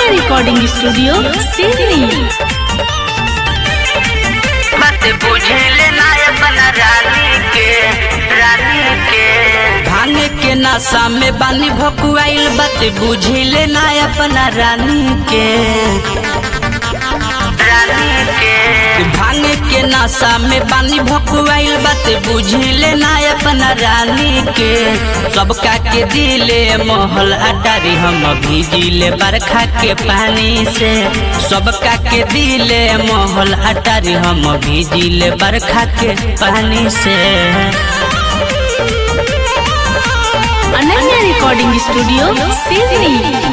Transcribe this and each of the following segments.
Ananya recording studio Sydney. बात बुझले ना अपना रानी के भांग के नशा में बानी भकुआइल बात बुझले ना अपना रानी के भांग के नशा में बानी भकुआइल बात बुझले ना अपना रानी के सबका के दिले महल अटारी हम भीजिले बरखा के पानी से सबका के दिले महल अटारी हम भीजिले बरखा के पानी से। Ananya recording studio Sydney.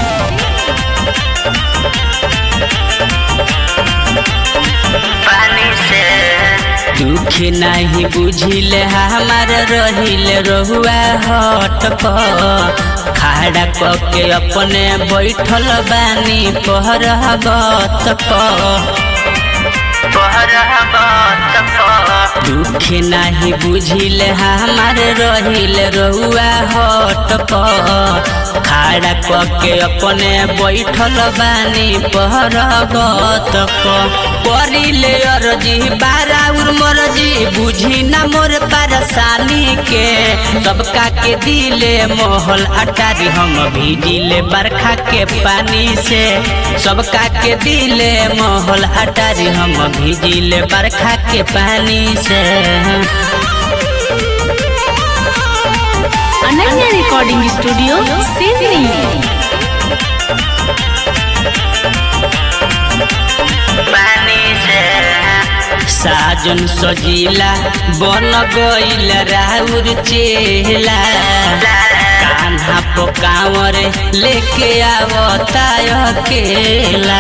दुख नहीं बुझिले हमार रहिले रहुआ हट पर खाड़ा के अपने बैठल बानी पहरबत दुख नहीं बुझिले हमार रहिले रहुआ हट पर खाड़ा के अपने बैठल बानी पहरबत करिले अर्जी बाराउर मरजी बुझी ना मोर परेशानी के सबका के दिले महल अटारी हम भीजिले बरखा के पानी से सबका के दिले महल अटारी हम भीजिले बरखा के पानी से। Ananya recording studio Sydney. साजन सजीला बन गईल राउर चेला कान्हा पो कांवर लेके आवता अकेला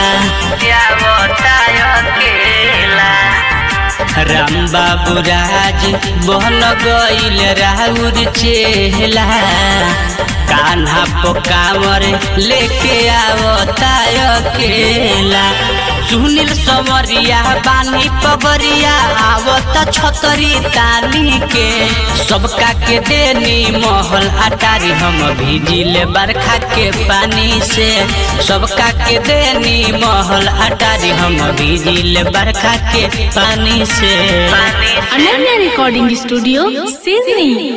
राम बाबू राज बन गईल राउर चेला कान्हा पो कांवर लेके आवता अकेला सुनील समरिया बानी पगरिया आवत छतरी तानी के सबका के देनी महल अटारी हम भीजिले बरखा के पानी से सबका के देनी महल अटारी हम भीजिले बरखा के पानी से। Ananya recording studio Sydney.